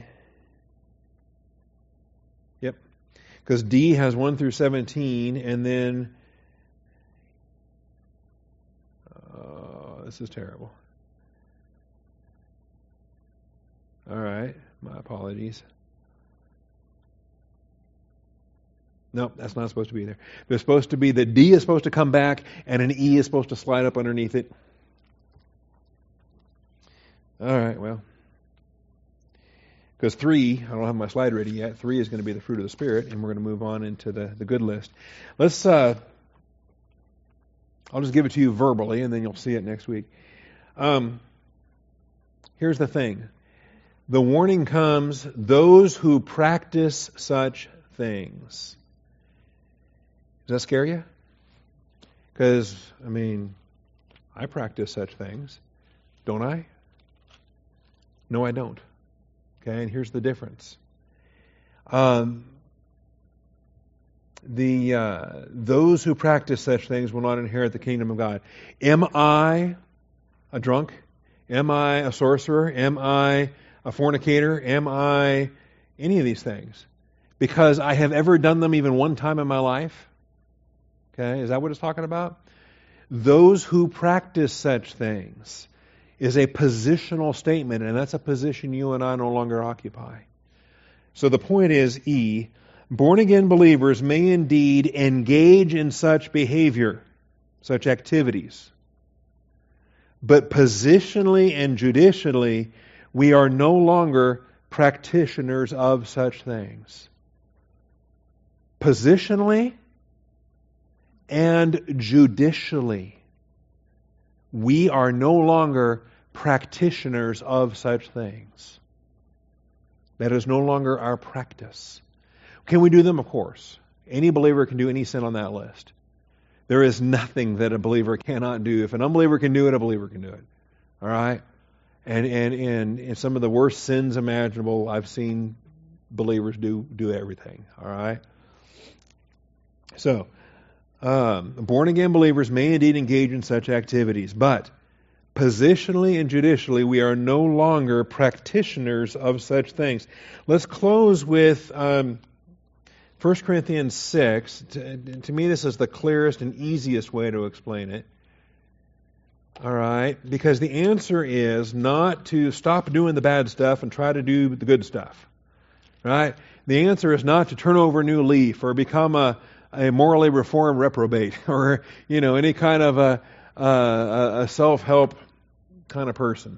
Yep. Because D has 1 through 17, and then this is terrible. All right. My apologies. No, that's not supposed to be there. There's supposed to be, the D is supposed to come back, and an E is supposed to slide up underneath it. All right, well. Because 3, I don't have my slide ready yet, 3 is going to be the fruit of the Spirit, and we're going to move on into the good list. Let's, I'll just give it to you verbally, and then you'll see it next week. Here's the thing. The warning comes, those who practice such things. Does that scare you? Because, I practice such things, don't I? No, I don't. Okay, and here's the difference. Those who practice such things will not inherit the kingdom of God. Am I a drunk? Am I a sorcerer? Am I a fornicator? Am I any of these things? Because I have ever done them even one time in my life? Okay, is that what it's talking about? Those who practice such things is a positional statement, and that's a position you and I no longer occupy. So the point is, E, born-again believers may indeed engage in such behavior, such activities. But positionally and judicially, we are no longer practitioners of such things. Positionally and judicially, we are no longer practitioners of such things. That is no longer our practice. Can we do them? Of course. Any believer can do any sin on that list. There is nothing that a believer cannot do. If an unbeliever can do it, a believer can do it. All right? And some of the worst sins imaginable, I've seen believers do everything. All right? So, born-again believers may indeed engage in such activities, but positionally and judicially, we are no longer practitioners of such things. Let's close with 1 Corinthians 6. To me, this is the clearest and easiest way to explain it. All right? Because the answer is not to stop doing the bad stuff and try to do the good stuff. Right? The answer is not to turn over a new leaf or become a morally reformed reprobate or, any kind of a self-help kind of person.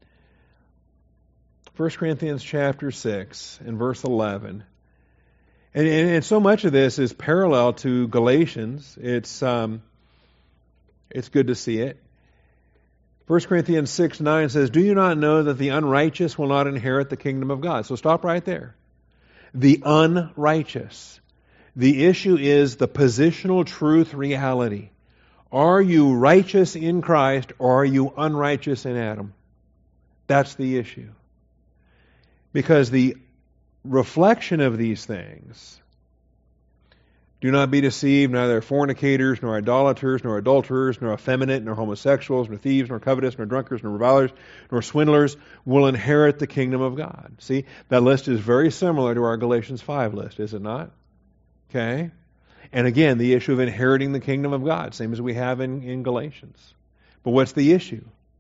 1 Corinthians chapter 6 and verse 11. And so much of this is parallel to Galatians. It's good to see it. 1 Corinthians 6:9 says, "Do you not know that the unrighteous will not inherit the kingdom of God?" So stop right there. The unrighteous. The issue is the positional truth reality. Are you righteous in Christ or are you unrighteous in Adam? That's the issue. Because the reflection of these things, do not be deceived, neither fornicators, nor idolaters, nor adulterers, nor effeminate, nor homosexuals, nor thieves, nor covetous, nor drunkards, nor revilers, nor swindlers will inherit the kingdom of God. See, that list is very similar to our Galatians 5 list, is it not? Okay? And again, the issue of inheriting the kingdom of God, same as we have in Galatians. But what's the issue?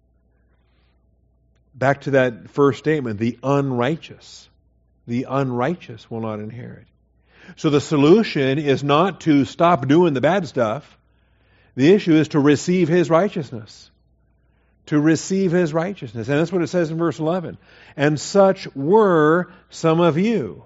Back to that first statement, the unrighteous. The unrighteous will not inherit. So the solution is not to stop doing the bad stuff. The issue is to receive His righteousness. To receive His righteousness. And that's what it says in verse 11. And such were some of you.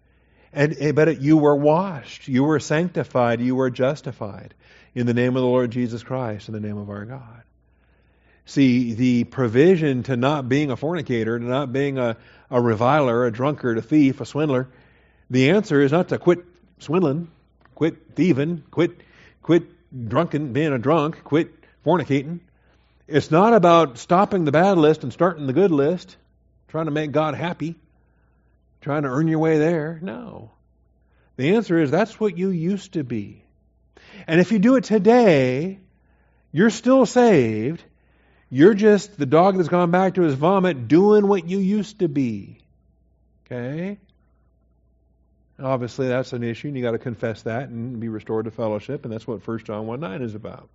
But you were washed, you were sanctified, you were justified in the name of the Lord Jesus Christ, in the name of our God. See, the provision to not being a fornicator, to not being a reviler, a drunkard, a thief, a swindler, the answer is not to quit swindling, quit thieving, quit drunken, being a drunk, quit fornicating. It's not about stopping the bad list and starting the good list, trying to make God happy, trying to earn your way there. No. The answer is that's what you used to be. And if you do it today, you're still saved. You're just the dog that's gone back to his vomit doing what you used to be. Okay? Obviously, that's an issue, and you got to confess that and be restored to fellowship, and that's what 1 John 1:9 is about.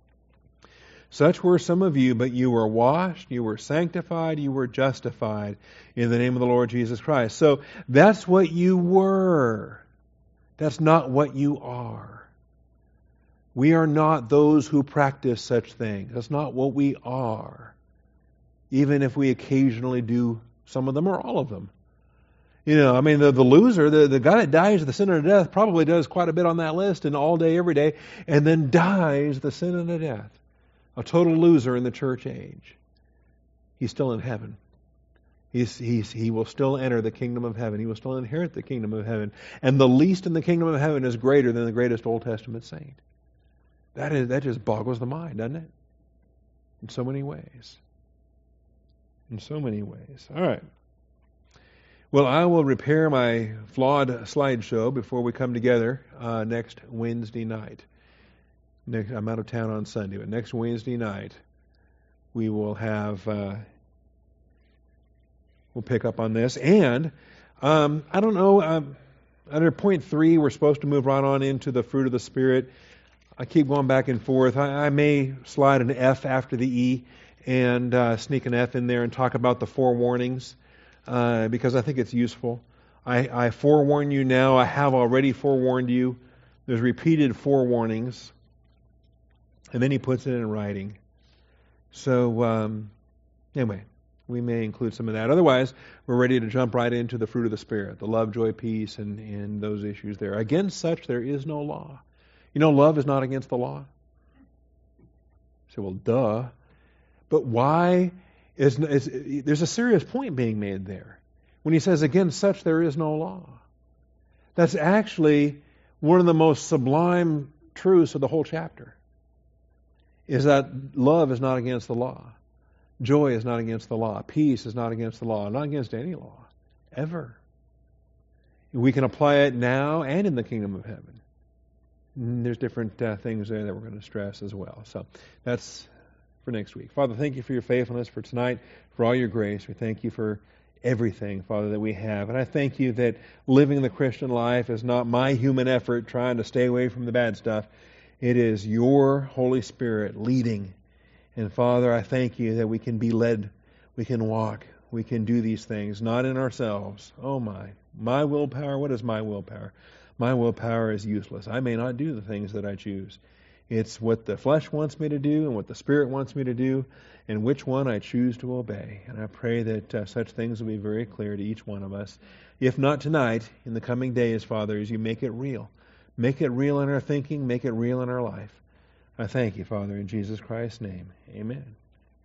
Such were some of you, but you were washed, you were sanctified, you were justified in the name of the Lord Jesus Christ. So that's what you were. That's not what you are. We are not those who practice such things. That's not what we are. Even if we occasionally do some of them or all of them. The loser, the guy that dies the sin of death probably does quite a bit on that list and all day, every day, and then dies the sin of the death. A total loser in the church age. He's still in heaven. He will still enter the kingdom of heaven. He will still inherit the kingdom of heaven. And the least in the kingdom of heaven is greater than the greatest Old Testament saint. That just boggles the mind, doesn't it? In so many ways. In so many ways. All right. Well, I will repair my flawed slideshow before we come together next Wednesday night. I'm out of town on Sunday, but next Wednesday night we will have we'll pick up on this. And I don't know, under point 3, we're supposed to move right on into the fruit of the Spirit. I keep going back and forth. I may slide an F after the E and sneak an F in there and talk about the 4 warnings because I think it's useful. I forewarn you now. I have already forewarned you. There's repeated forewarnings. And then he puts it in writing. So, anyway, we may include some of that. Otherwise, we're ready to jump right into the fruit of the Spirit, the love, joy, peace, and those issues there. Against such, there is no law. Love is not against the law. You say, well, duh. But why? There's a serious point being made there. When he says, against such, there is no law. That's actually one of the most sublime truths of the whole chapter, is that love is not against the law. Joy is not against the law. Peace is not against the law. Not against any law, ever. We can apply it now and in the kingdom of heaven. And there's different things there that we're going to stress as well. So that's for next week. Father, thank you for your faithfulness for tonight, for all your grace. We thank you for everything, Father, that we have. And I thank you that living the Christian life is not my human effort trying to stay away from the bad stuff. It is your Holy Spirit leading. And Father, I thank you that we can be led, we can walk, we can do these things, not in ourselves. Oh my willpower, what is my willpower? My willpower is useless. I may not do the things that I choose. It's what the flesh wants me to do and what the Spirit wants me to do, and which one I choose to obey. And I pray that such things will be very clear to each one of us. If not tonight, in the coming days, Father, as you make it real. Make it real in our thinking, make it real in our life. I thank you, Father, in Jesus Christ's name. Amen.